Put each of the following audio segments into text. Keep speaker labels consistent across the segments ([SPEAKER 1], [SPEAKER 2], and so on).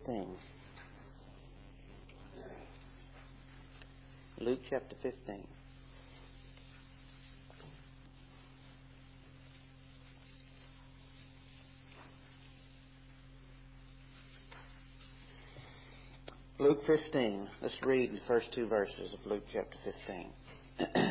[SPEAKER 1] 15. Luke chapter 15. Luke 15. Let's read the first two verses of Luke chapter 15.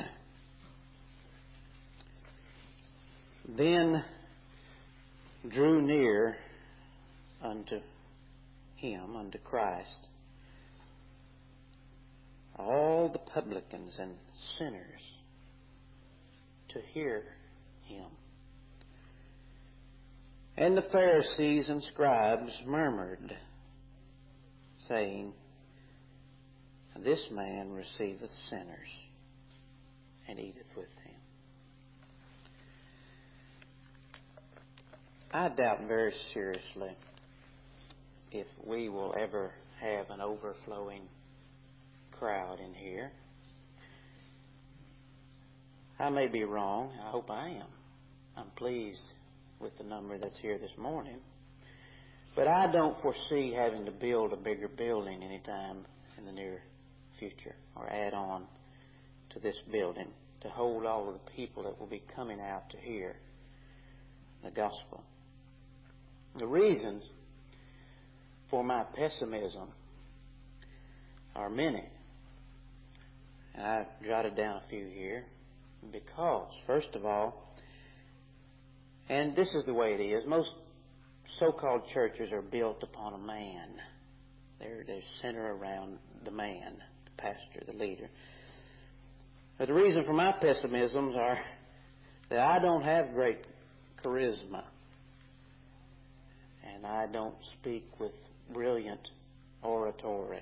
[SPEAKER 1] Then drew near unto him, unto Christ, all the publicans and sinners to hear him. And the Pharisees and scribes murmured, saying, This man receiveth sinners, and eateth with them. I doubt very seriously if we will ever have an overflowing crowd in here. I may be wrong. I hope I am. I'm pleased with the number that's here this morning. But I don't foresee having to build a bigger building anytime in the near future, or add on to this building to hold all of the people that will be coming out to hear the gospel. The reasons for my pessimism are many. And I jotted down a few here because, first of all, and this is the way it is, most so-called churches are built upon a man. They're centered around the man, the pastor, the leader. But the reason for my pessimisms are that I don't have great charisma. And I don't speak with brilliant oratory.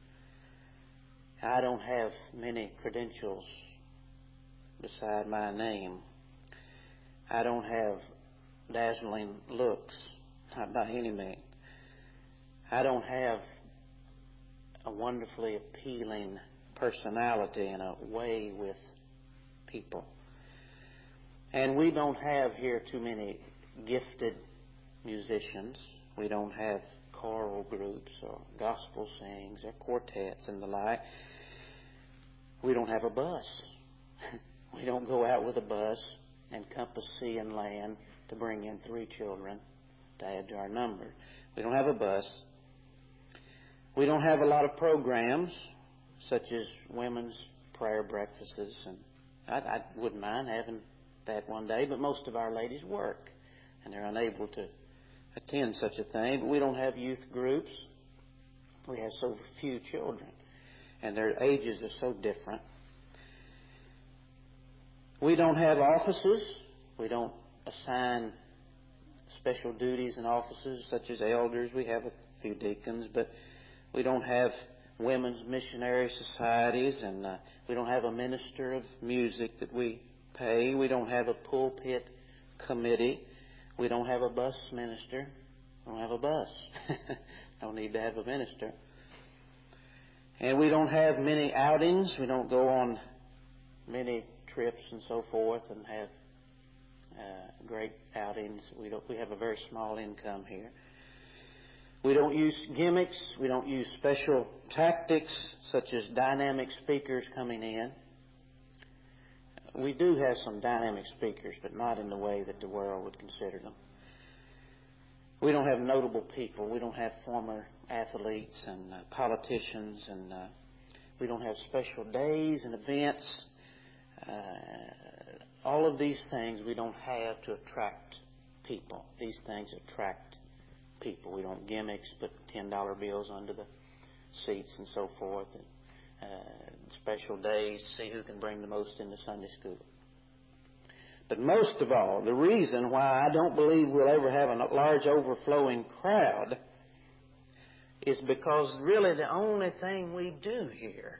[SPEAKER 1] I don't have many credentials beside my name. I don't have dazzling looks, not by any means. I don't have a wonderfully appealing personality and a way with people. And we don't have here too many gifted musicians. We don't have choral groups or gospel sings or quartets and the like. We don't have a bus. We don't go out with a bus and compass sea and land to bring in 3 children to add to our number. We don't have a bus. We don't have a lot of programs such as women's prayer breakfasts, and I wouldn't mind having that one day, but most of our ladies work and they're unable to attend such a thing. But we don't have youth groups. We have so few children, and their ages are so different. We don't have offices. We don't assign special duties and offices such as elders. We have a few deacons, but we don't have women's missionary societies, and we don't have a minister of music that we pay. We don't have a pulpit committee. We don't have a bus minister. We don't have a bus. Don't need to have a minister. And we don't have many outings. We don't go on many trips and so forth and have great outings. We have a very small income here. We don't use gimmicks. We don't use special tactics such as dynamic speakers coming in. We do have some dynamic speakers, but not in the way that the world would consider them. We don't have notable people. We don't have former athletes and politicians, and we don't have special days and events. All of these things we don't have to attract people. These things attract people. We don't gimmicks, put $10 bills under the seats and so forth, and special days to see who can bring the most into Sunday school. But most of all, the reason why I don't believe we'll ever have a large overflowing crowd is because really the only thing we do here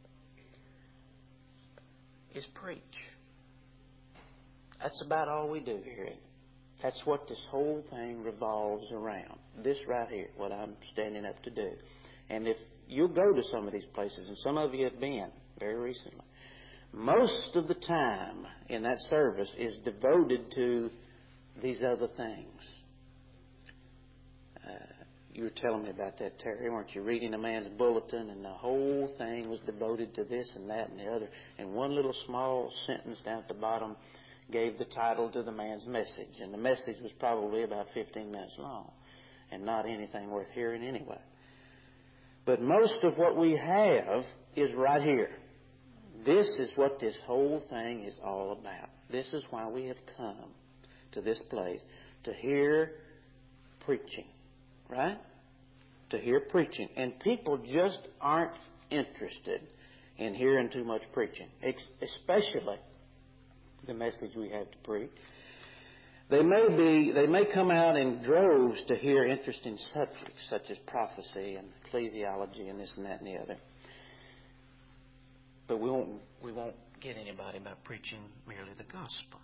[SPEAKER 1] is preach. That's about all we do here. That's what this whole thing revolves around. This right here, what I'm standing up to do. And if you'll go to some of these places, and some of you have been very recently, most of the time in that service is devoted to these other things. You were telling me about that, Terry, weren't you? Reading a man's bulletin, and the whole thing was devoted to this and that and the other. And one little small sentence down at the bottom gave the title to the man's message. And the message was probably about 15 minutes long and not anything worth hearing anyway. But most of what we have is right here. This is what this whole thing is all about. This is why we have come to this place, to hear preaching, right? To hear preaching. And people just aren't interested in hearing too much preaching, especially the message we have to preach. They may come out in droves to hear interesting subjects such as prophecy and ecclesiology and this and that and the other. But we won't get anybody by preaching merely the gospel.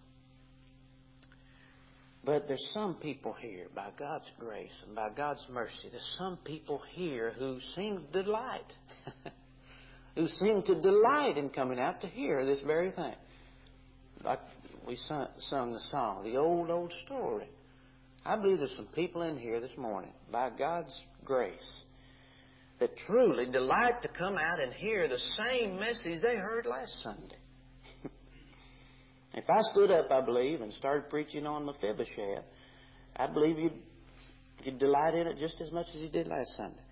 [SPEAKER 1] But there's some people here, by God's grace and by God's mercy, there's some people here who seem to delight. Who seem to delight in coming out to hear this very thing. Like we sung the song, the old story. I believe there's some people in here this morning, by God's grace, that truly delight to come out and hear the same message they heard last Sunday. If I stood up, I believe, and started preaching on Mephibosheth, I believe you'd delight in it just as much as you did last Sunday.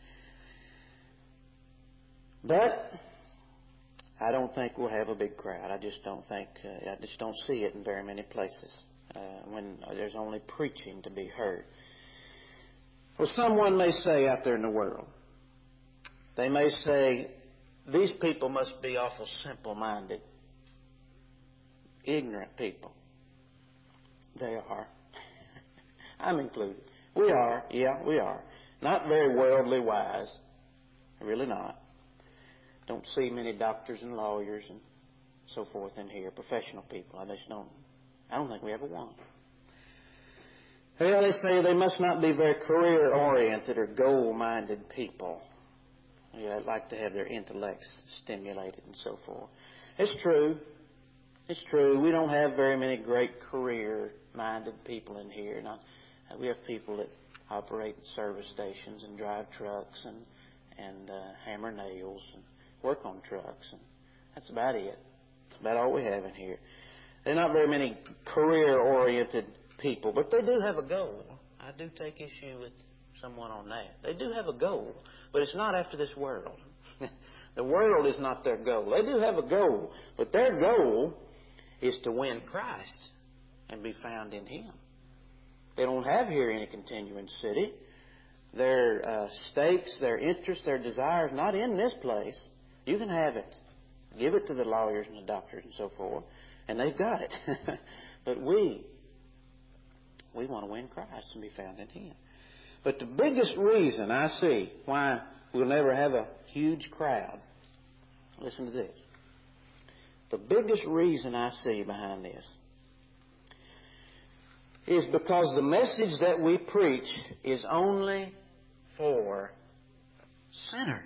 [SPEAKER 1] But I don't think we'll have a big crowd. I just don't see it in very many places when there's only preaching to be heard. Well, someone may say out there in the world, they may say, these people must be awful simple-minded, ignorant people. They are. I'm included. We are. Yeah, we are. Not very worldly wise. Really not. Don't see many doctors and lawyers and so forth in here, professional people. I don't think we ever one. Well, they say they must not be very career-oriented or goal-minded people. They'd like to have their intellects stimulated and so forth. It's true. It's true. We don't have very many great career-minded people in here. Now, we have people that operate service stations and drive trucks and hammer nails and work on trucks. And that's about it. That's about all we have in here. There are not very many career-oriented people, but they do have a goal. I do take issue with someone on that. They do have a goal, but it's not after this world. The world is not their goal. They do have a goal, but their goal is to win Christ and be found in Him. They don't have here any continuing city. Their stakes, their interests, their desires, not in this place. You can have it. Give it to the lawyers and the doctors and so forth, and they've got it. But we want to win Christ and be found in Him. But the biggest reason I see why we'll never have a huge crowd, listen to this. The biggest reason I see behind this is because the message that we preach is only for sinners.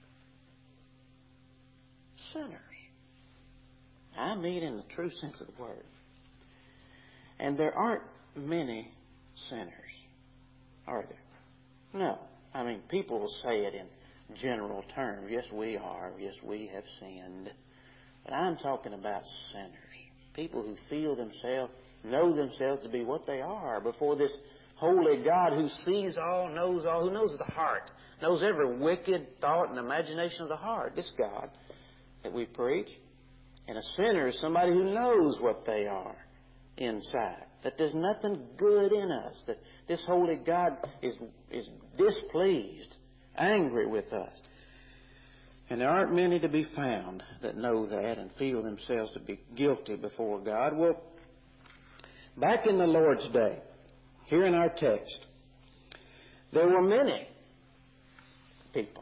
[SPEAKER 1] Sinners. I mean in the true sense of the word. And there aren't many sinners, are there? No. I mean, people will say it in general terms. Yes, we are. Yes, we have sinned. But I'm talking about sinners. People who feel themselves, know themselves to be what they are before this holy God who sees all, who knows the heart, knows every wicked thought and imagination of the heart. This God that we preach. And a sinner is somebody who knows what they are inside. That there's nothing good in us. That this holy God is displeased, angry with us. And there aren't many to be found that know that and feel themselves to be guilty before God. Well, back in the Lord's day, here in our text, there were many people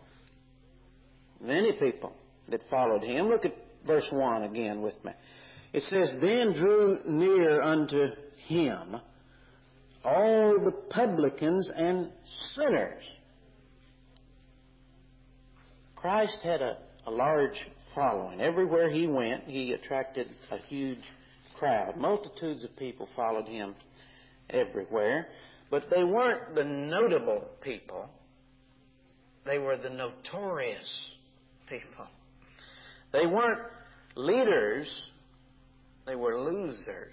[SPEAKER 1] that followed Him. Look at verse 1 again with me. It says, then drew near unto Him all the publicans and sinners. Christ had a large following. Everywhere He went, He attracted a huge crowd. Multitudes of people followed Him everywhere. But they weren't the notable people They were the notorious people. They weren't leaders. They were losers.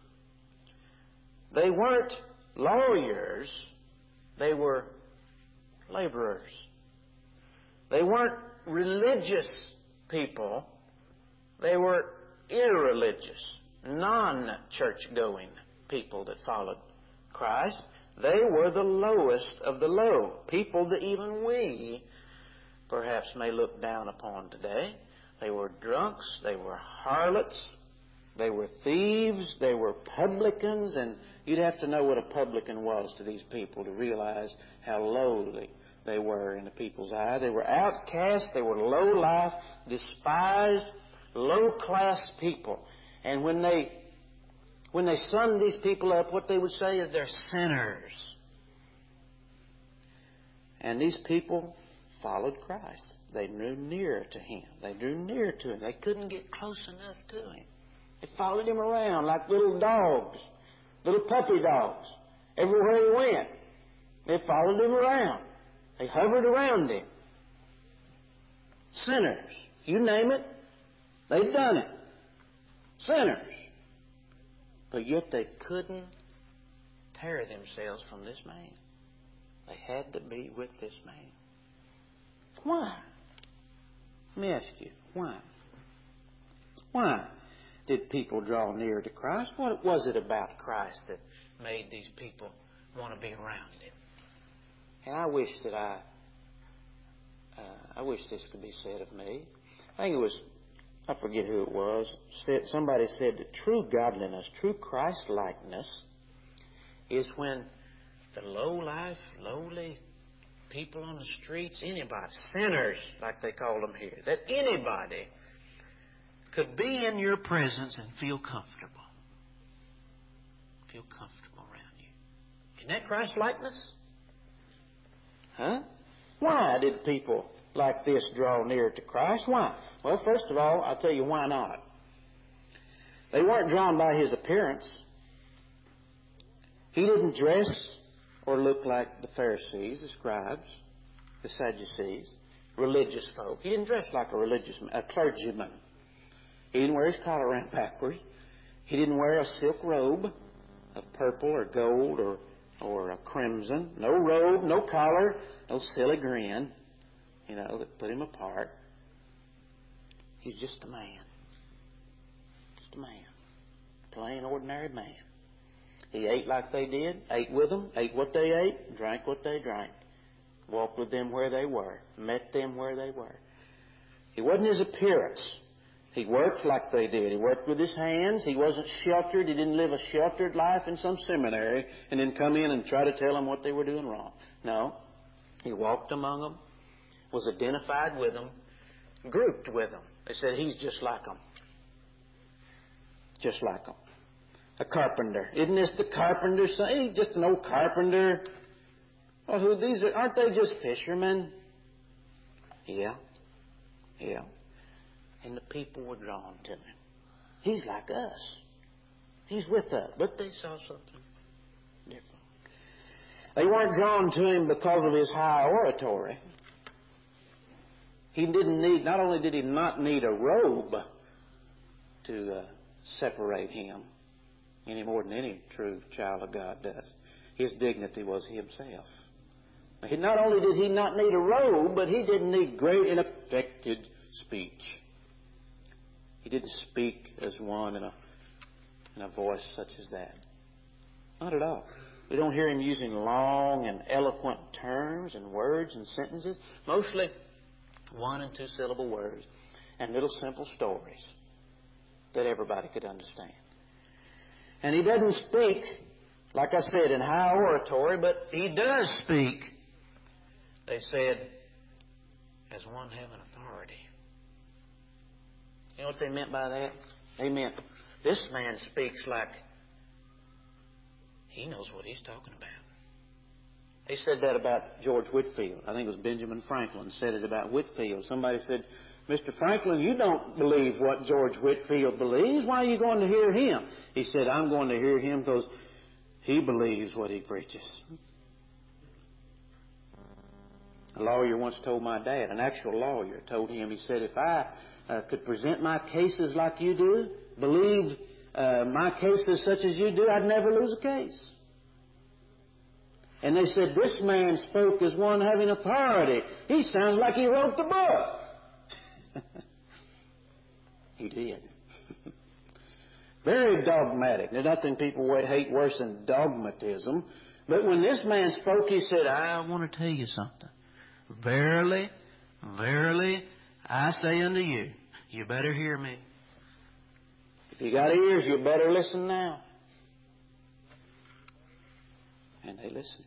[SPEAKER 1] They weren't lawyers. They were laborers. They weren't religious people. They were irreligious, non-church-going people that followed Christ. They were the lowest of the low, people that even we perhaps may look down upon today. They were drunks, they were harlots, they were thieves, they were publicans, and you'd have to know what a publican was to these people to realize how lowly they were in the people's eye. They were outcasts, they were low-life, despised, low-class people. And when they summed these people up, what they would say is they're sinners. And these people followed Christ. They drew near to Him. They drew near to Him. They couldn't get close enough to Him. They followed Him around like little dogs, little puppy dogs. Everywhere He went, they followed Him around. They hovered around Him. Sinners. You name it, they'd done it. Sinners. But yet they couldn't tear themselves from this man. They had to be with this man. Why? Let me ask you, why? Why did people draw near to Christ? What was it about Christ that made these people want to be around Him? And I wish that I wish this could be said of me. I think it was, I forget who it was, somebody said that true godliness, true Christ-likeness is when the low-life, lowly people on the streets, anybody, sinners like they call them here, that anybody could be in your presence and feel comfortable. Feel comfortable around you. Isn't that Christ-likeness? Huh? Why did people like this draw near to Christ? Why? Well, first of all, I'll tell you why not. They weren't drawn by His appearance. He didn't dress or look like the Pharisees, the scribes, the Sadducees, religious folk. He didn't dress like a clergyman. He didn't wear his collar around backwards. He didn't wear a silk robe of purple or gold or a crimson. No robe, no collar, no silly grin, that put him apart. He's just a man. Just a man. Plain, ordinary man. He ate like they did, ate with them, ate what they ate, drank what they drank. Walked with them where they were, met them where they were. It wasn't his appearance. He worked like they did. He worked with his hands. He wasn't sheltered. He didn't live a sheltered life in some seminary and then come in and try to tell them what they were doing wrong. No. He walked among them, was identified with them, grouped with them. They said, he's just like them. Just like them. A carpenter. Isn't this the carpenter's son? He's just an old carpenter. Well, aren't they just fishermen? Yeah. Yeah. And the people were drawn to him. He's like us. He's with us. But they saw something different. They weren't drawn to him because of his high oratory. Not only did he not need a robe to separate him any more than any true child of God does. His dignity was himself. Not only did he not need a robe, but he didn't need great and affected speech. He didn't speak as one in a voice such as that. Not at all. We don't hear him using long and eloquent terms and words and sentences. Mostly 1- and 2-syllable words and little simple stories that everybody could understand. And he doesn't speak, like I said, in high oratory, but he does speak, they said, as one having authority. You know what they meant by that? They meant, this man speaks like he knows what he's talking about. They said that about George Whitefield. I think it was Benjamin Franklin said it about Whitefield. Somebody said, Mr. Franklin, you don't believe what George Whitefield believes. Why are you going to hear him? He said, I'm going to hear him because he believes what he preaches. A lawyer once told my dad, an actual lawyer told him, he said, if I could present my cases like you do, believe my cases such as you do, I'd never lose a case. And they said, this man spoke as one having authority. He sounds like he wrote the book. He did. Very dogmatic. There's nothing people hate worse than dogmatism. But when this man spoke, he said, I want to tell you something. Verily, verily, I say unto you, you better hear me. If you got ears, you better listen now. And they listen.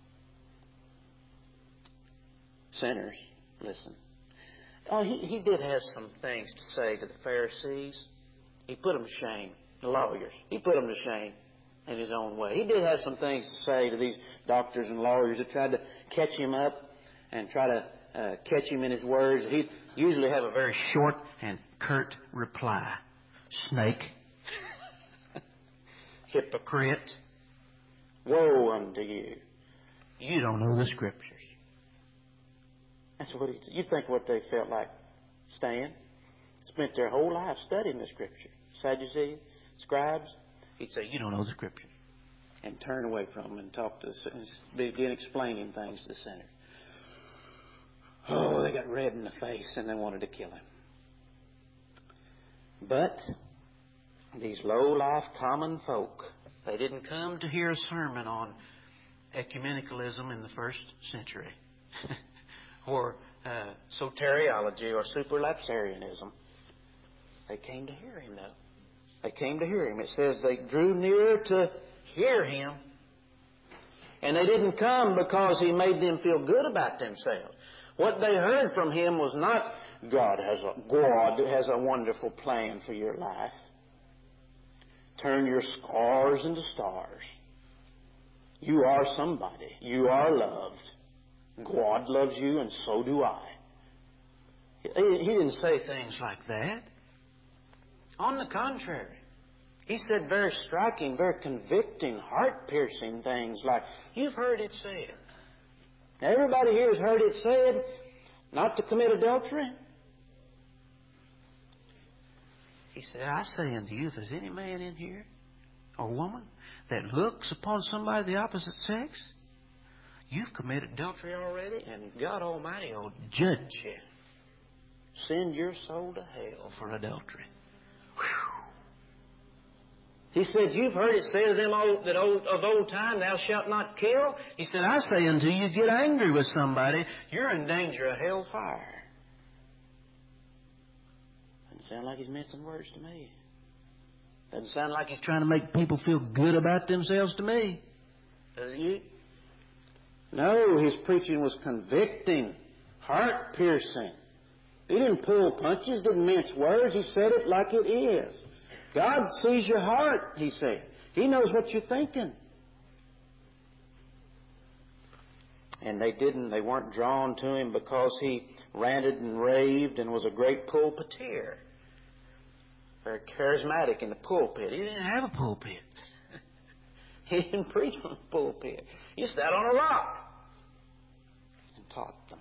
[SPEAKER 1] Sinners listen. Oh, he did have some things to say to the Pharisees. He put them to shame. The lawyers. He put them to shame in his own way. He did have some things to say to these doctors and lawyers that tried to catch him up and try to catch him in his words. He'd usually have a very short and curt reply. Snake. Hypocrite. Woe unto you. You don't know the Scriptures. That's what you think what they felt like staying. Spent their whole life studying the Scripture. Sadducees, scribes. He'd say, you don't know the Scripture. And turn away from them and talk to begin explaining things to the sinners. Oh, they got red in the face and they wanted to kill him. But these low-life common folk, they didn't come to hear a sermon on ecumenicalism in the first century. Or soteriology or superlapsarianism. They came to hear him, though. They came to hear him. It says they drew near to hear him. And they didn't come because he made them feel good about themselves. What they heard from him was not, God has a wonderful plan for your life. Turn your scars into stars. You are somebody. You are loved. God loves you and so do I. He didn't say things like that. On the contrary, he said very striking, very convicting, heart-piercing things like, you've heard it said. Everybody here has heard it said not to commit adultery. He said, I say unto you, if there's any man in here or woman that looks upon somebody of the opposite sex, you've committed adultery already, and God Almighty will judge you. Send your soul to hell for adultery. Whew. He said, you've heard it said of them of old time, thou shalt not kill. He said, I say unto you, get angry with somebody, you're in danger of hellfire. Doesn't sound like he's missing words to me. Doesn't sound like he's trying to make people feel good about themselves to me. Does it? No, his preaching was convicting, heart-piercing. He didn't pull punches, didn't mince words. He said it like it is. God sees your heart, he said. He knows what you're thinking. And they weren't drawn to him because he ranted and raved and was a great pulpiteer. Very charismatic in the pulpit. He didn't have a pulpit. He didn't preach from the pulpit. He sat on a rock and taught them.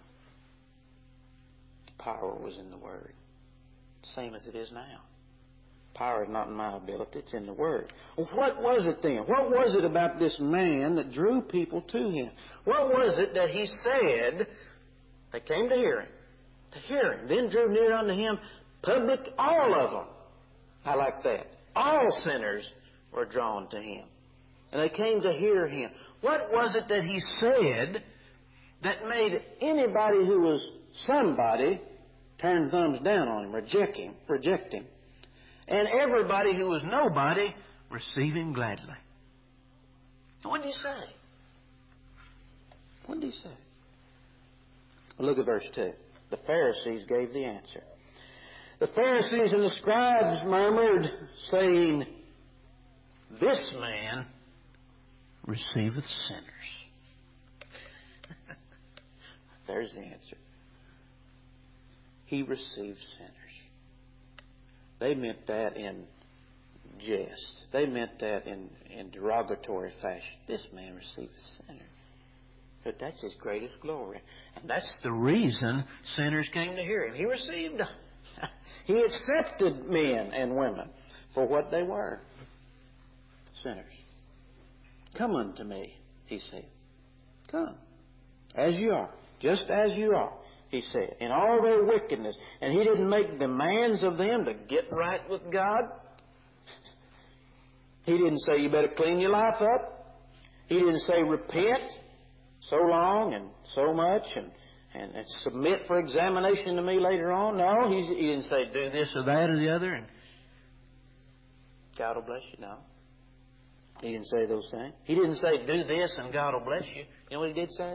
[SPEAKER 1] Power was in the Word. Same as it is now. Power is not in my ability, it's in the Word. Well, what was it then? What was it about this man that drew people to him? What was it that he said? They came to hear him. To hear him. Then drew near unto him public, all of them. I like that. All sinners were drawn to him. And they came to hear him. What was it that he said that made anybody who was somebody turn thumbs down on him, reject him? And everybody who was nobody receive him gladly. What did he say? What did he say? Well, look at verse 2. The Pharisees gave the answer. The Pharisees and the scribes murmured, saying, this man receiveth sinners. There's the answer. He receives sinners. They meant that in jest. They meant that in derogatory fashion. This man receives sinners. But that's His greatest glory. And that's the reason sinners came to hear Him. He received them. He accepted men and women for what they were. Sinners. Come unto me, He said. Come. As you are. Just as you are, He said. In all their wickedness. And He didn't make demands of them to get right with God. He didn't say you better clean your life up. He didn't say repent so long and so much and submit for examination to me later on. No, He didn't say do this or that or the other and God will bless you. No. He didn't say those things. He didn't say do this and God will bless you. You know what He did say?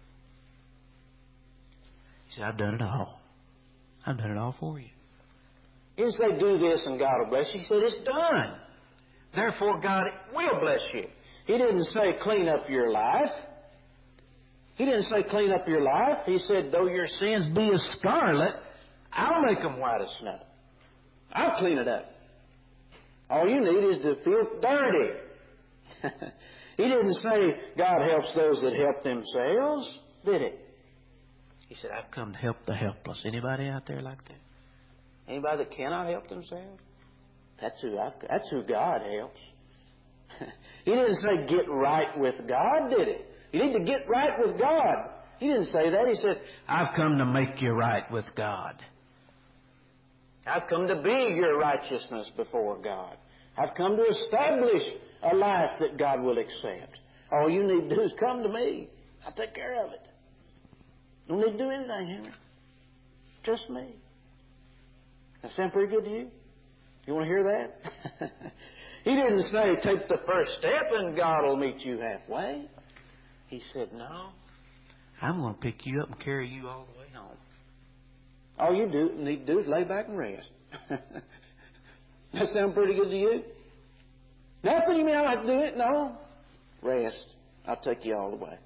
[SPEAKER 1] He said, I've done it all. I've done it all for you. He didn't say do this and God will bless you. He said it's done. Therefore God will bless you. He didn't say clean up your life. He didn't say clean up your life. He said though your sins be as scarlet, I'll make them white as snow. I'll clean it up. All you need is to feel dirty. He didn't say God helps those that help themselves, did He? He said, I've come to help the helpless. Anybody out there like that? Anybody that cannot help themselves? That's who God helps. He didn't say get right with God, did He? You need to get right with God. He didn't say that. He said, I've come to make you right with God. I've come to be your righteousness before God. I've come to establish a life that God will accept. All you need to do is come to me. I'll take care of it. You don't need to do anything, Henry. Just me. That sound pretty good to you? You want to hear that? He didn't say take the first step and God will meet you halfway. He said, no, I'm going to pick you up and carry you all the way home. All you need to do is lay back and rest. That sound pretty good to you? Nothing, you mean I don't have to do it? No. Rest. I'll take you all the way.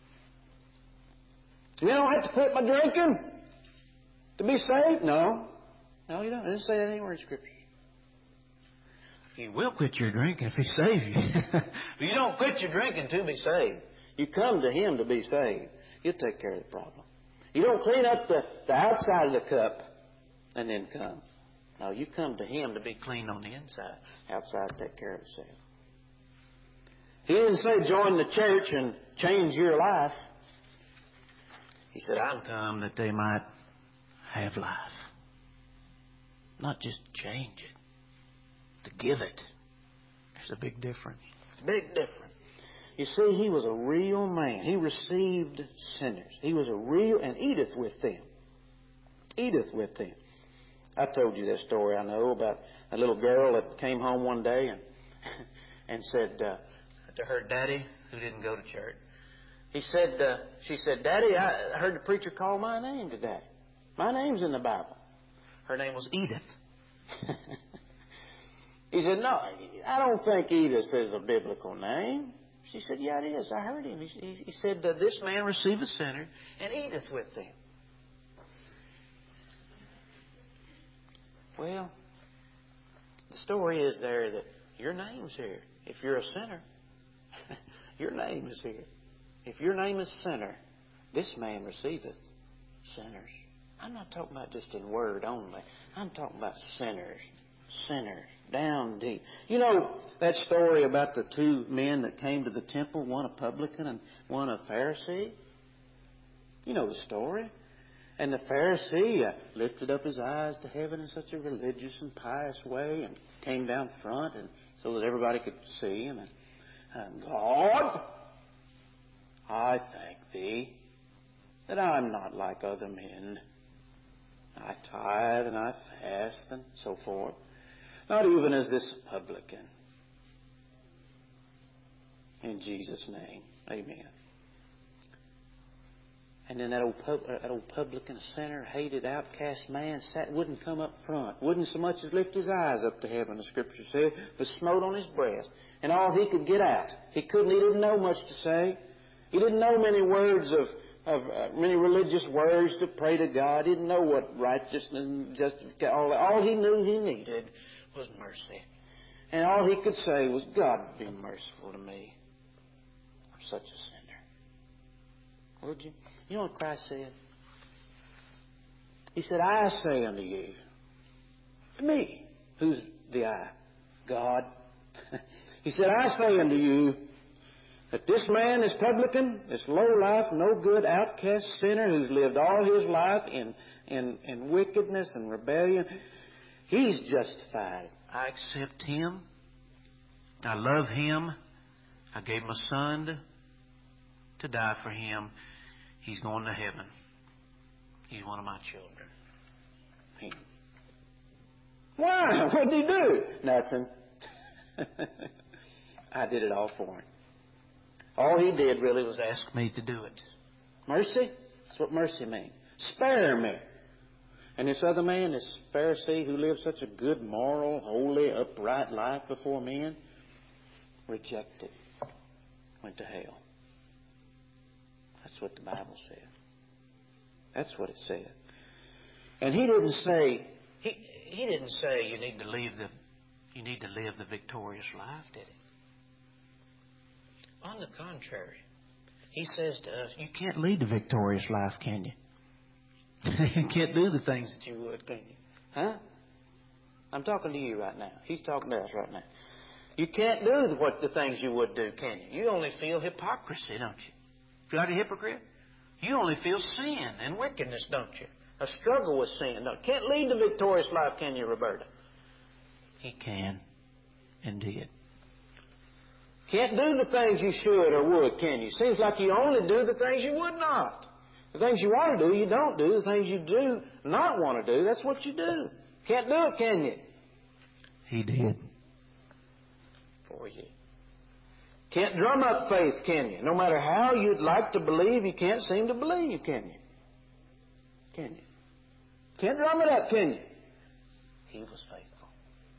[SPEAKER 1] You don't have to quit my drinking to be saved? No. No, you don't. It doesn't say that anywhere in Scripture. You will quit your drinking if He saves you. But you don't quit your drinking to be saved. You come to Him to be saved. He'll take care of the problem. You don't clean up the outside of the cup and then come. No, you come to Him to be clean on the inside. Outside, take care of itself. He didn't say join the church and change your life. He said, I'm come that they might have life. Not just change it, to give it. There's a big difference. Big difference. You see, He was a real man. He received sinners. He was a real, and eateth with them. Eateth with them. I told you that story, I know, about a little girl that came home one day and said to her daddy, who didn't go to church, she said, Daddy, I heard the preacher call my name today. My name's in the Bible. Her name was Edith. He said, no, I don't think Edith is a biblical name. She said, yeah, it is. I heard him. He said, this man received a sinner and eateth with them. Well, the story is there that your name's here. If you're a sinner, your name is here. If your name is sinner, this man receiveth sinners. I'm not talking about just in word only. I'm talking about sinners. Sinners. Down deep. You know that story about the two men that came to the temple, one a publican and one a Pharisee? You know the story. And the Pharisee lifted up his eyes to heaven in such a religious and pious way and came down front and so that everybody could see him. And God, I thank Thee that I'm not like other men. I tithe and I fast and so forth. Not even as this publican. In Jesus' name, amen. And then that old publican, sinner, hated, outcast man wouldn't come up front. Wouldn't so much as lift his eyes up to heaven, the Scripture said, but smote on his breast. And all he could get out. He didn't know much to say. He didn't know many words many religious words to pray to God. He didn't know what righteousness and justification. All he knew he needed was mercy. And all he could say was, God, be merciful to me. I'm such a sinner. would you? You know what Christ said? He said, I say unto you, me. Who's the I? God. He said, I say unto you, that this man, this publican, this low-life, no-good, outcast sinner who's lived all his life in wickedness and rebellion, he's justified. I accept him. I love him. I gave my son to die for him. He's going to heaven. He's one of my children. Him. Why? What did he do? Nothing. I did it all for him. All he did really was ask me to do it. Mercy? That's what mercy means. Spare me. And this other man, this Pharisee who lived such a good, moral, holy, upright life before men, rejected. Went to hell. That's what the Bible said. That's what it said. And he didn't say you need to live the victorious life, did he? On the contrary, he says to us, you can't lead the victorious life, can you? You can't do the things that you would, can you? Huh? I'm talking to you right now. He's talking to us right now. You can't do the things you would do, can you? You only feel hypocrisy, don't you? Feel like a hypocrite? You only feel sin and wickedness, don't you? A struggle with sin, don't you? Can't lead the victorious life, can you, Roberta? He can and did. Can't do the things you should or would, can you? Seems like you only do the things you would not. The things you want to do, you don't do. The things you do not want to do, that's what you do. Can't do it, can you? He did. For you. Can't drum up faith, can you? No matter how you'd like to believe, you can't seem to believe, can you? Can you? Can't drum it up, can you? He was faithful.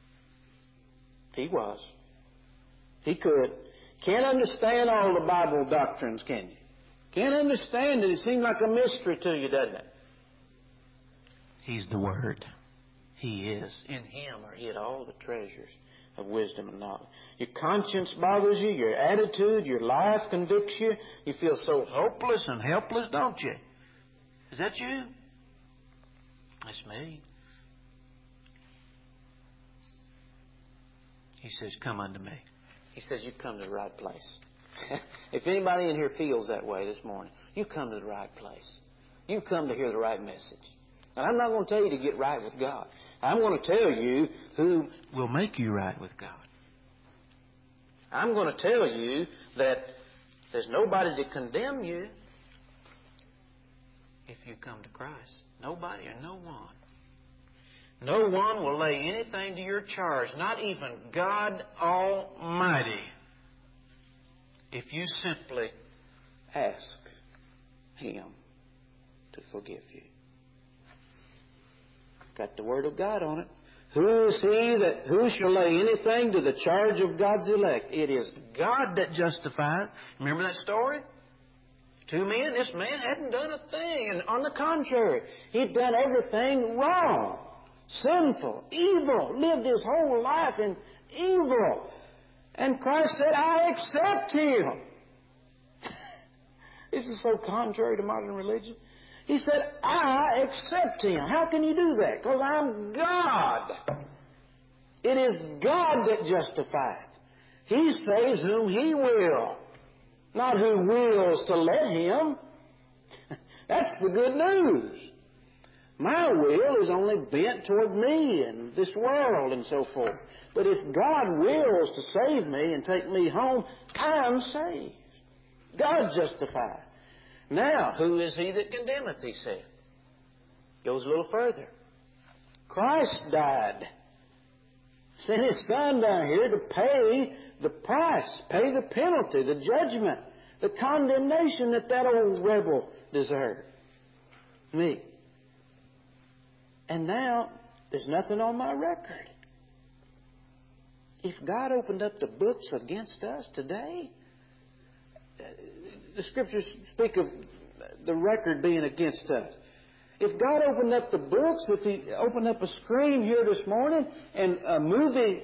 [SPEAKER 1] He was. He could. Can't understand all the Bible doctrines, can you? Can't understand it. It seems like a mystery to you, doesn't it? He's the Word. He is. In Him are hid all the treasures of wisdom and knowledge. Your conscience bothers you. Your attitude, your life convicts you. You feel so hopeless and helpless, don't you? Is that you? That's me. He says, come unto me. He says, you come to the right place. If anybody in here feels that way this morning, you come to the right place. You come to hear the right message. And I'm not going to tell you to get right with God. I'm going to tell you who will make you right with God. I'm going to tell you that there's nobody to condemn you if you come to Christ. Nobody or no one. No one will lay anything to your charge, not even God Almighty, if you simply ask Him to forgive you. Got the Word of God on it. Who shall lay anything to the charge of God's elect? It is God that justifies. Remember that story? Two men, this man hadn't done a thing. And on the contrary, he'd done everything wrong, sinful, evil, lived his whole life in evil. And Christ said, I accept him. This is so contrary to modern religion. He said, I accept him. How can you do that? Because I'm God. It is God that justifieth. He saves whom He will, not who wills to let Him. That's the good news. My will is only bent toward me and this world and so forth. But if God wills to save me and take me home, I'm saved. God justified. Now, who is he that condemneth, he said. Goes a little further. Christ died. Sent His Son down here to pay the price, pay the penalty, the judgment, the condemnation that old rebel deserved. Me. And now, there's nothing on my record. If God opened up the books against us today, the Scriptures speak of the record being against us. If God opened up the books, if He opened up a screen here this morning and a movie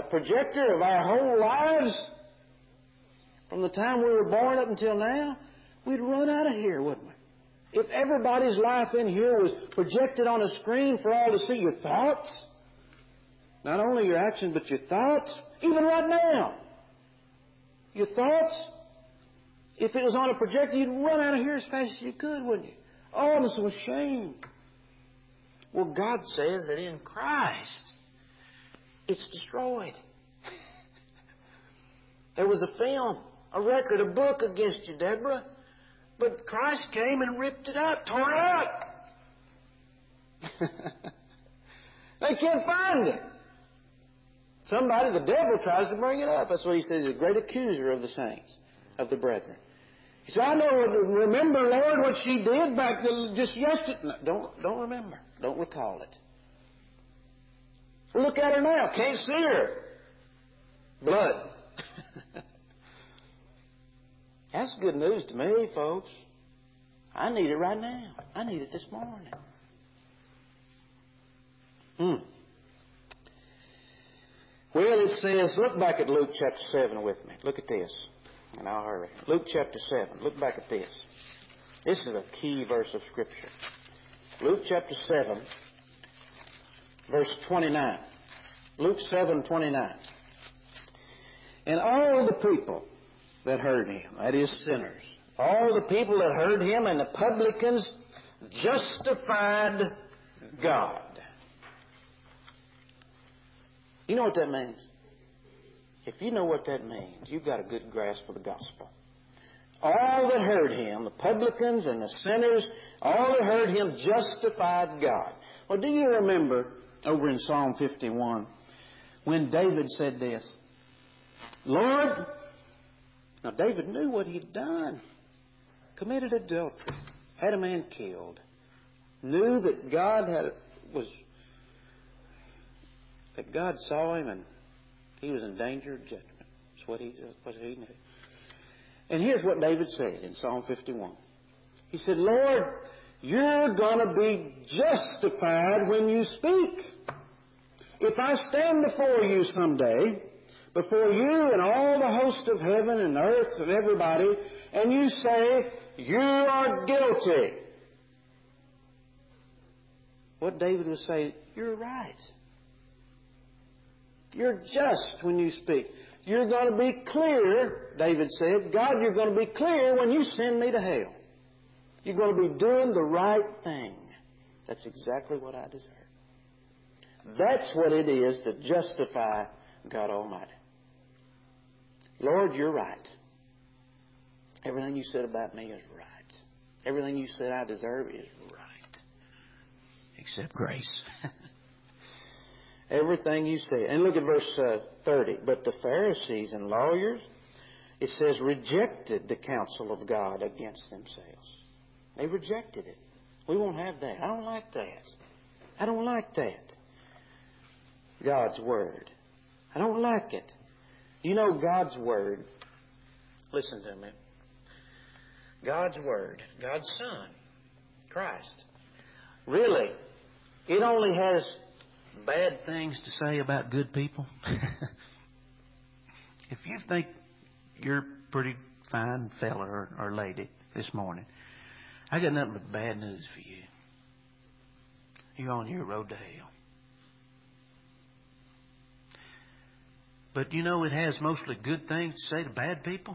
[SPEAKER 1] projector of our whole lives, from the time we were born up until now, we'd run out of here, wouldn't we? If everybody's life in here was projected on a screen for all to see, your thoughts, not only your actions, but your thoughts, even right now, your thoughts, if it was on a projector, you'd run out of here as fast as you could, wouldn't you? Oh, I'm so ashamed. Well, God says that in Christ, it's destroyed. There was a film, a record, a book against you, Deborah. But Christ came and ripped it up, tore it up. They can't find it. Somebody, the devil, tries to bring it up. That's what he says, he's a great accuser of the saints, of the brethren. He said, I know, remember, Lord, what she did back just yesterday. No, don't remember. Don't recall it. Look at her now. Can't see her. Blood. That's good news to me, folks. I need it right now. I need it this morning. Well, it says, look back at Luke chapter 7 with me. Look at this. And I'll hurry. Luke chapter 7. Look back at this. This is a key verse of Scripture. Luke chapter 7, verse 29. Luke 7:29. And all the people that heard him, that is sinners, all the people that heard him and the publicans justified God. You know what that means? If you know what that means, you've got a good grasp of the gospel. All that heard him, the publicans and the sinners, all that heard him justified God. Well, do you remember over in Psalm 51 when David said this? Lord, now David knew what he'd done. Committed adultery, had a man killed, knew that God saw him and he was in danger of judgment. That's what he knew. And here's what David said in Psalm 51. He said, Lord, you're going to be justified when you speak. If I stand before you someday, before you and all the host of heaven and earth and everybody, and you say, you are guilty. What David would say, you're right. You're just when you speak. You're going to be clear, David said. God, you're going to be clear when you send me to hell. You're going to be doing the right thing. That's exactly what I deserve. That's what it is to justify God Almighty. Lord, you're right. Everything you said about me is right. Everything you said I deserve is right. Except grace. Everything you said. And look at verse 30. But the Pharisees and lawyers, it says, rejected the counsel of God against themselves. They rejected it. We won't have that. I don't like that. I don't like that. God's Word. I don't like it. You know, God's Word, listen to me. God's Word, God's Son, Christ, really, it only has bad things to say about good people. If you think you're a pretty fine fella or lady this morning, I got nothing but bad news for you. You're on your road to hell. But you know it has mostly good things to say to bad people.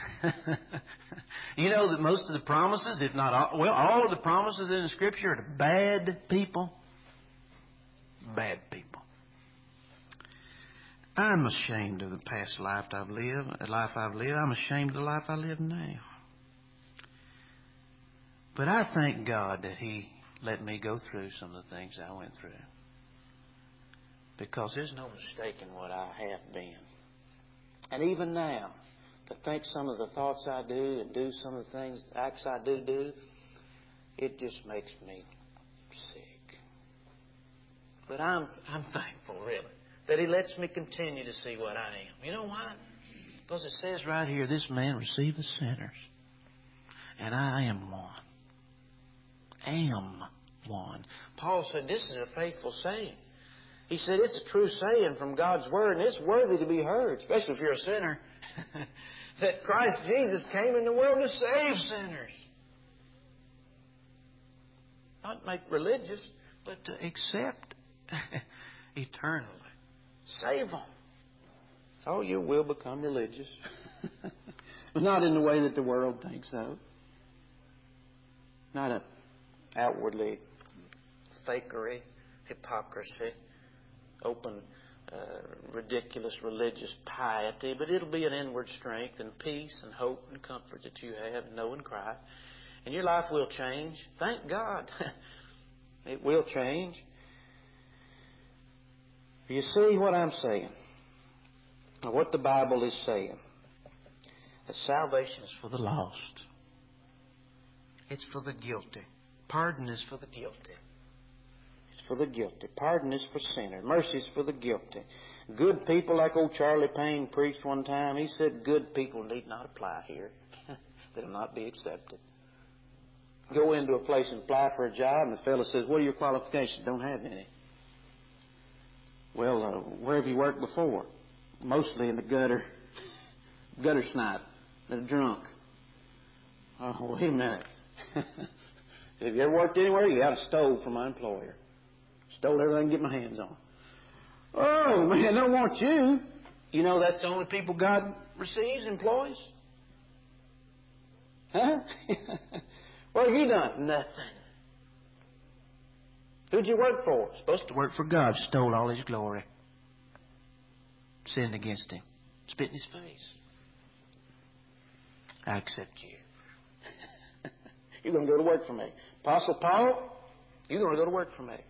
[SPEAKER 1] You know that most of the promises, if not all, well, all of the promises in the Scripture are to bad people. Bad people. I'm ashamed of the past life I've lived. I'm ashamed of the life I live now. But I thank God that He let me go through some of the things I went through. Because there's no mistaking what I have been. And even now, to think some of the thoughts I do and do some of the things, acts I do, it just makes me sick. But I'm thankful, really, that He lets me continue to see what I am. You know why? Because it says right here, this man receiveth sinners. And I am one. Am one. Paul said this is a faithful saying. He said it's a true saying from God's Word, and it's worthy to be heard, especially if you're a sinner. that Christ Jesus came in the world to save sinners. Not make religious, but to accept eternally. Save them. So you will become religious. But not in the way that the world thinks so. Not an outwardly fakery, hypocrisy, open, ridiculous religious piety, but it'll be an inward strength and peace and hope and comfort that you have in knowing Christ. And your life will change. Thank God. It will change. You see what I'm saying? What the Bible is saying. That salvation is for the lost. It's for the guilty. Pardon is for the guilty. It's for the guilty. Pardon is for sinners. Mercy is for the guilty. Good people, like old Charlie Payne preached one time, he said good people need not apply here. They'll not be accepted. Go into a place and apply for a job, and the fellow says, what are your qualifications? Don't have any. Well, where have you worked before? Mostly in the gutter snipe. They're drunk. Oh, wait a minute. Have you ever worked anywhere? You got a stole from my employer. Stole everything I can get my hands on. Oh, man, they don't want you. You know that's the only people God receives, employs? Huh? What have you done? Nothing. Who'd you work for? Supposed to work for God. Stole all His glory. Sinned against Him. Spit in His face. I accept you. You're going to go to work for me. Apostle Paul, you're going to go to work for me.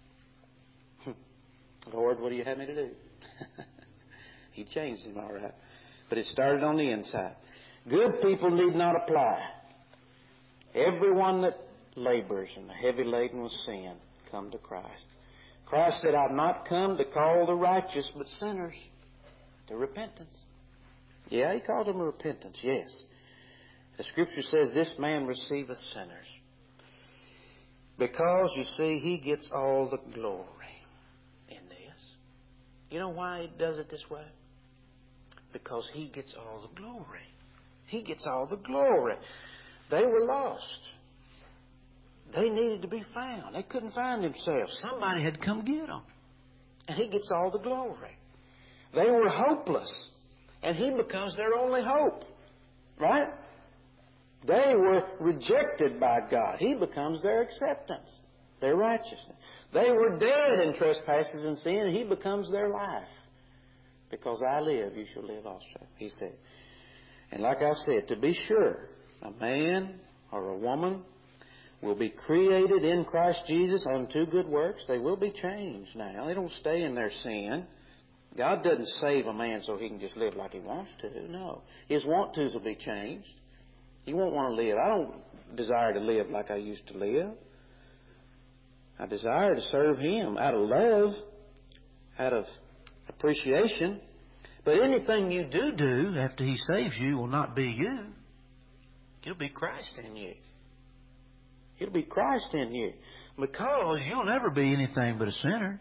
[SPEAKER 1] Lord, what do you have me to do? He changed him, all right. But it started on the inside. Good people need not apply. Everyone that labors and heavy laden with sin, come to Christ. Christ said, I've not come to call the righteous, but sinners to repentance. Yeah, He called them to repentance, yes. The Scripture says, this man receiveth sinners. Because, you see, He gets all the glory in this. You know why He does it this way? Because He gets all the glory. He gets all the glory. They were lost. They needed to be found. They couldn't find themselves. Somebody had come get them. And He gets all the glory. They were hopeless. And He becomes their only hope. Right? They were rejected by God. He becomes their acceptance, their righteousness. They were dead in trespasses and sin, and He becomes their life. Because I live, you shall live also, He said. And like I said, to be sure, a man or a woman will be created in Christ Jesus unto good works. They will be changed now. They don't stay in their sin. God doesn't save a man so he can just live like he wants to. No. His want-tos will be changed. He won't want to live. I don't desire to live like I used to live. I desire to serve Him out of love, out of appreciation. But anything you do after He saves you will not be you. It'll be Christ in you. It'll be Christ in you. Because you'll never be anything but a sinner.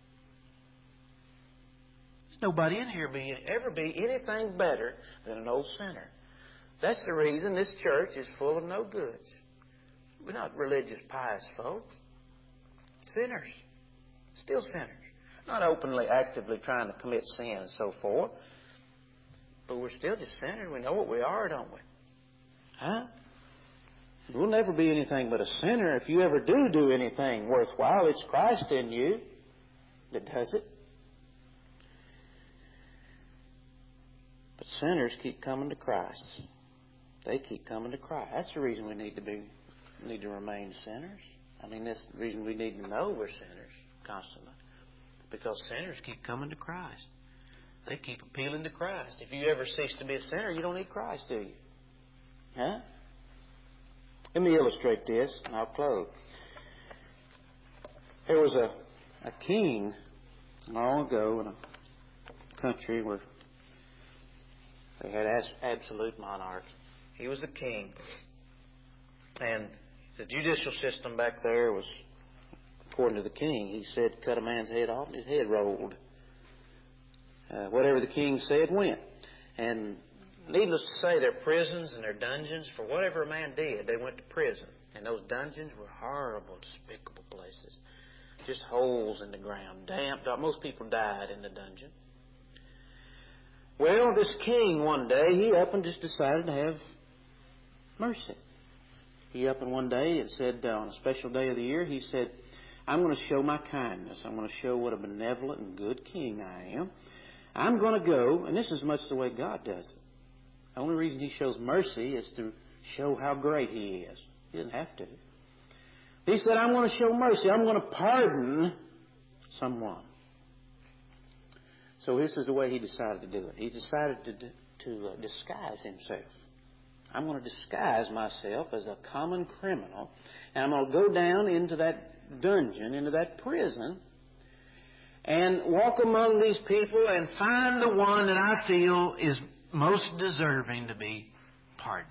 [SPEAKER 1] There's nobody in here ever be anything better than an old sinner. That's the reason this church is full of no goods. We're not religious, pious folks. Sinners. Still sinners. Not openly, actively trying to commit sin and so forth. But we're still just sinners. We know what we are, don't we? Huh? We'll never be anything but a sinner. If you ever do anything worthwhile, it's Christ in you that does it. But sinners keep coming to Christ. They keep coming to Christ. That's the reason we need to remain sinners. I mean, that's the reason we need to know we're sinners constantly. Because sinners keep coming to Christ. They keep appealing to Christ. If you ever cease to be a sinner, you don't need Christ, do you? Huh? Let me illustrate this, and I'll close. There was a king long ago in a country where they had absolute monarchy. He was the king. And the judicial system back there was, according to the king, he said, cut a man's head off and his head rolled. Whatever the king said went. And needless to say, their prisons and their dungeons, for whatever a man did, they went to prison. And those dungeons were horrible, despicable places. Just holes in the ground, damp. Most people died in the dungeon. Well, this king one day, he up and just decided to have mercy. He up and one day, it said on a special day of the year, he said, I'm going to show my kindness. I'm going to show what a benevolent and good king I am. I'm going to go, and this is much the way God does it. The only reason He shows mercy is to show how great He is. He didn't have to. He said, I'm going to show mercy. I'm going to pardon someone. So this is the way He decided to do it. He decided to disguise Himself. I'm going to disguise myself as a common criminal, and I'm going to go down into that dungeon, into that prison, and walk among these people and find the one that I feel is most deserving to be pardoned.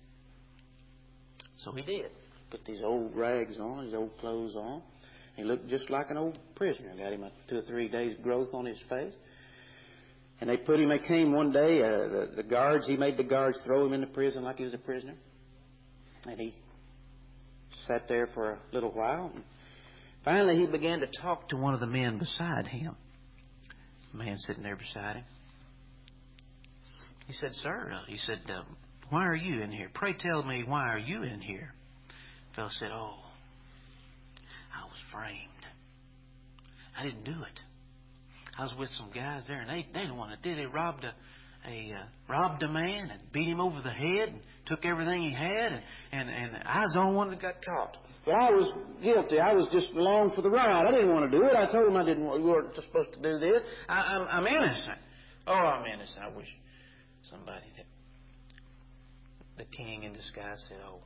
[SPEAKER 1] So he did. Put these old rags on, his old clothes on. He looked just like an old prisoner. Got him a 2 or 3 days growth on his face. And they came one day, the guards, he made the guards throw him into prison like he was a prisoner. And he sat there for a little while. And finally, he began to talk to one of the men beside him. The man sitting there beside him. He said, Sir, why are you in here? Pray tell me, why are you in here? The fellow said, Oh, I was framed. I didn't do it. I was with some guys there, and they didn't want to do it. They robbed a man and beat him over the head and took everything he had, and I was the only one that got caught. But I was guilty. I was just along for the ride. I didn't want to do it. I told him we weren't supposed to do this. I'm innocent. Oh, I'm innocent. I wish somebody that the king in disguise said, Oh.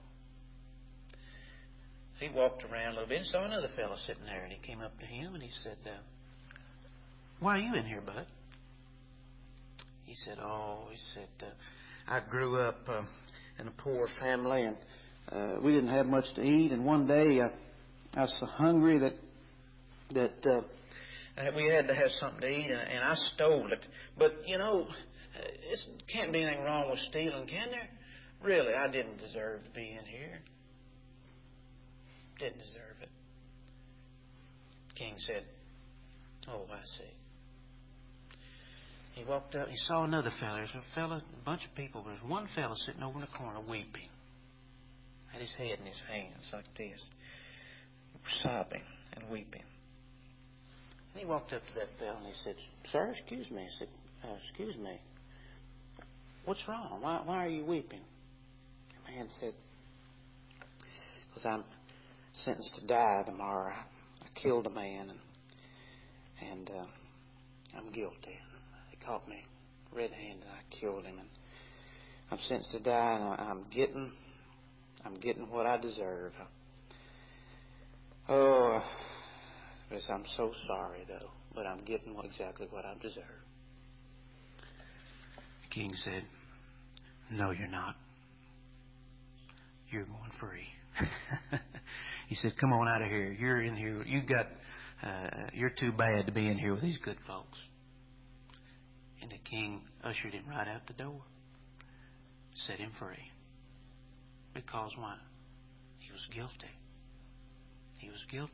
[SPEAKER 1] He walked around a little bit and saw another fellow sitting there, and he came up to him and he said, Why are you in here, bud? He said, I grew up in a poor family, and we didn't have much to eat. And one day I was so hungry that we had to have something to eat, and I stole it. But, it can't be anything wrong with stealing, can there? Really, I didn't deserve to be in here. Didn't deserve it. King said, Oh, I see. He walked up. He saw another fellow. There's a bunch of people. There's one fellow sitting over in the corner weeping. Had his head in his hands like this, sobbing and weeping. And he walked up to that fellow and he said, Sir, excuse me. He said, Excuse me. What's wrong? Why are you weeping? The man said, Because I'm sentenced to die tomorrow. I killed a man and I'm guilty. They caught me red-handed. I killed him, and I'm sentenced to die, and I'm getting what I deserve. Oh, I'm so sorry though, but I'm getting exactly what I deserve. The king said, No, you're not. You're going free. He said, Come on out of here. You're in here. You're too bad to be in here with these good folks. And the king ushered him right out the door. Set him free. Because why? He was guilty. He was guilty.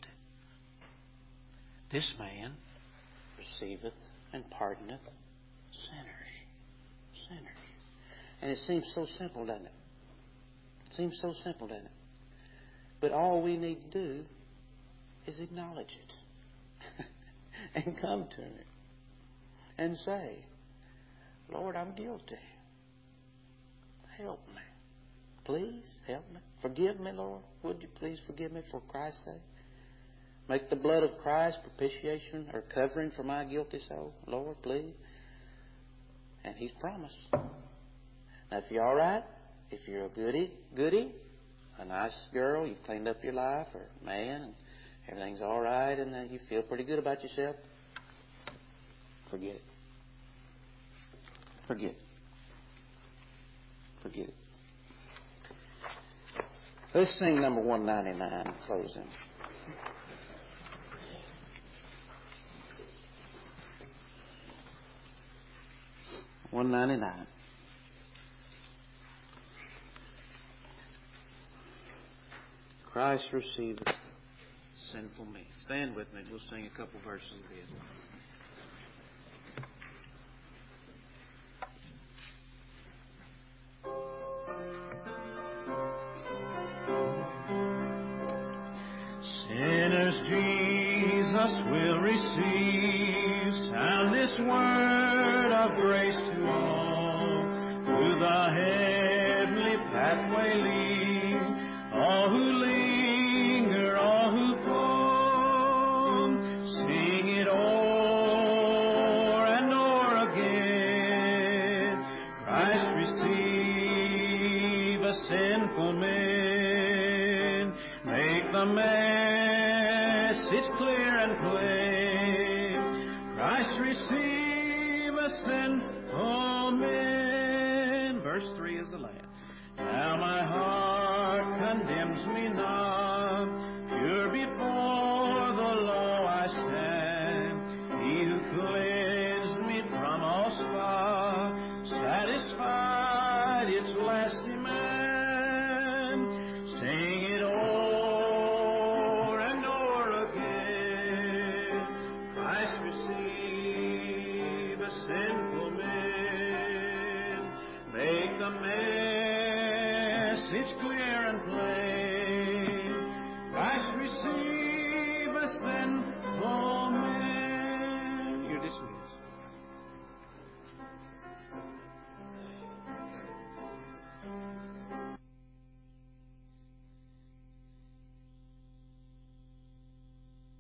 [SPEAKER 1] This man receiveth and pardoneth sinners. And it seems so simple, doesn't it? It seems so simple, doesn't it? But all we need to do is acknowledge it and come to Him and say, Lord, I'm guilty. Help me. Please help me. Forgive me, Lord. Would you please forgive me for Christ's sake? Make the blood of Christ propitiation or covering for my guilty soul. Lord, please. And He's promised. Now, if you're all right, if you're a goody, a nice girl, you've cleaned up your life, or man, and everything's all right, and you feel pretty good about yourself, forget it. Forget it. Let's sing number 199, closing. $199. Christ receiveth sinful me. Stand with me. We'll sing a couple verses of this.
[SPEAKER 2] Sinners Jesus will receive. Sound this word of grace to all. Through the heavenly pathway lead. All who linger, all who come, sing it o'er and o'er again. Christ receive a sinful man. Make the message clear and plain. Christ receive a sinful man. Verse 3 is the last. Now my heart condemns me not. Pure before the law I stand. He who cleansed me from all spot, satisfied its last demand. Sing it o'er and o'er again. Christ receive a sinful man. Make the message clear and plain.